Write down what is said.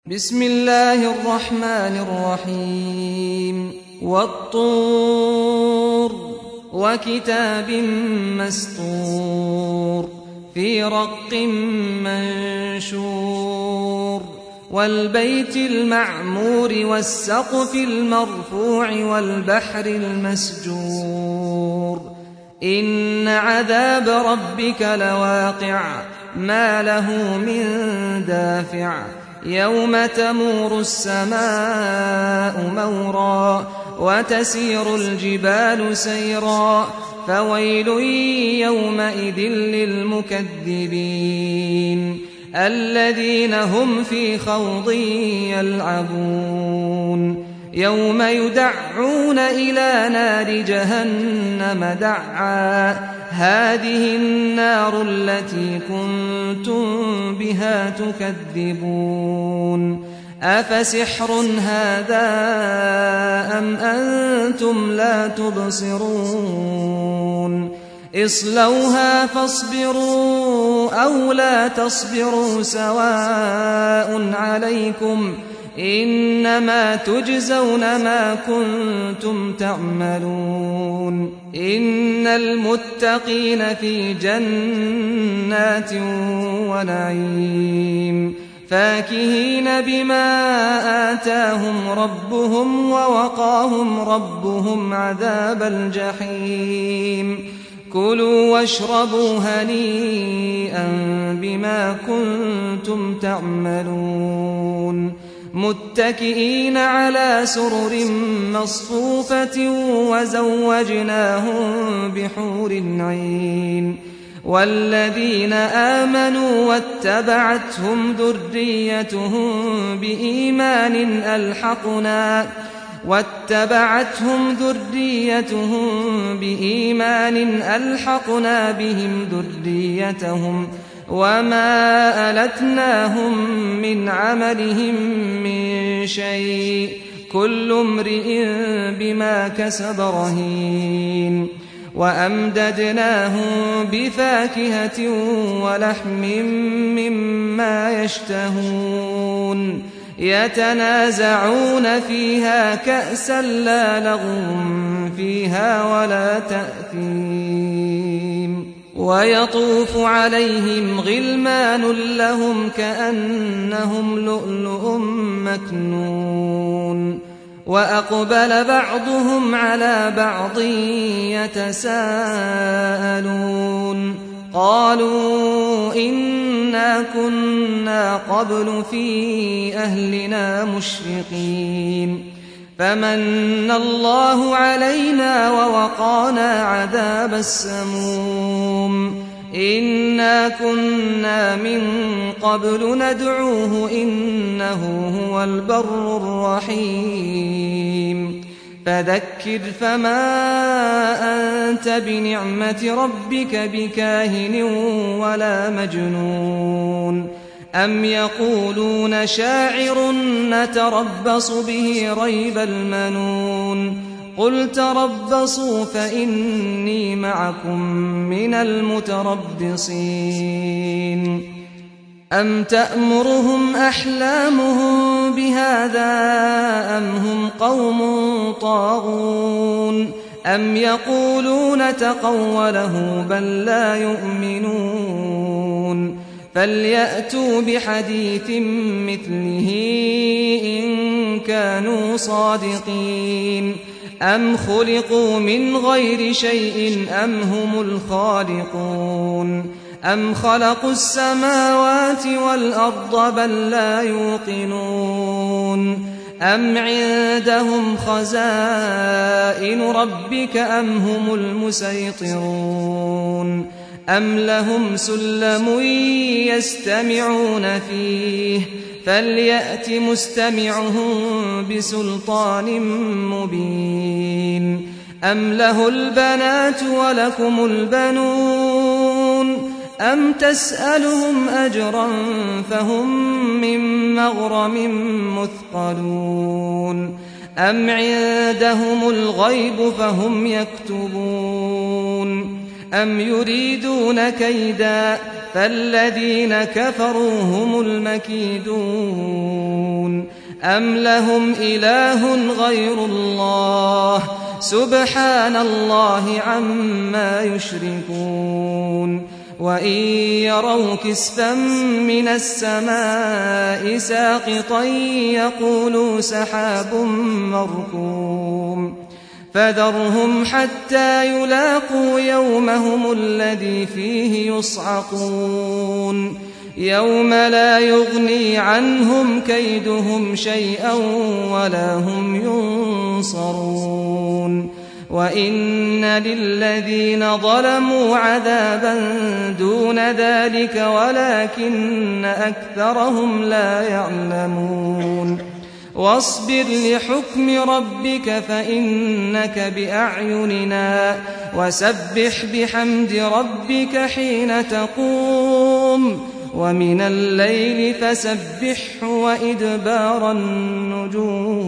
بسم الله الرحمن الرحيم والطور وكتاب مسطور في رق منشور والبيت المعمور والسقف المرفوع والبحر المسجور إن عذاب ربك لواقع ما له من دافع يوم تمور السماء مورا وتسير الجبال سيرا فويل يومئذ للمكذبين الذين هم في خوض يلعبون يوم يدعون إلى نار جهنم دعا هذه النار التي كنتم بها تكذبون أفسحر هذا أم أنتم لا تبصرون اصلوها فاصبروا أو لا تصبروا سواء عليكم إنما تجزون ما كنتم تعملون إن المتقين في جنات ونعيم فاكهين بما آتاهم ربهم ووقاهم ربهم عذاب الجحيم كلوا واشربوا هنيئا بما كنتم تعملون متكئين على سرر مصفوفة وزوجناهم بحور عين والذين آمنوا واتبعتهم ذريتهم بإيمان ألحقنا بهم ذريتهم وما ألتناهم من عملهم من شيء كل امرئ بما كسب رهين وأمددناهم بفاكهة ولحم مما يشتهون يتنازعون فيها كأسا لا لغو فيها ولا تأثيم ويطوف عليهم غلمان لهم كأنهم لؤلؤ مكنون وأقبل بعضهم على بعض يتساءلون قالوا إنا كنا قبل في أهلنا مشفقين فمن الله علينا ووقانا عذاب السموم إنا كنا من قبل ندعوه إنه هو البر الرحيم فذكر فما أنت بنعمة ربك بكاهن ولا مجنون أم يقولون شاعر نتربص به ريب المنون قل تربصوا فإني معكم من المتربصين أم تأمرهم أحلامهم بهذا أم هم قوم طاغون أم يقولون تقوله بل لا يؤمنون فليأتوا بحديث مثله إن كانوا صادقين أم خلقوا من غير شيء أم هم الخالقون أم خلقوا السماوات والأرض بل لا يوقنون أم عندهم خزائن ربك أم هم المسيطرون أم لهم سلم يستمعون فيه فليأت مستمعهم بسلطان مبين أم له البنات ولكم البنون أم تسألهم أجرا فهم من مغرم مثقلون أم عندهم الغيب فهم يكتبون أم يريدون كيدا فالذين كفروا هم المكيدون أم لهم إله غير الله سبحان الله عما يشركون وإن يروا كسفا من السماء ساقطا يقولوا سحاب مركوم فذرهم حتى يلاقوا يومهم الذي فيه يصعقون يوم لا يغني عنهم كيدهم شيئا ولا هم ينصرون وإن للذين ظلموا عذابا دون ذلك ولكن أكثرهم لا يعلمون واصبر لحكم ربك فإنك بأعيننا وسبح بحمد ربك حين تقوم ومن الليل فسبحه وإدبار النجوم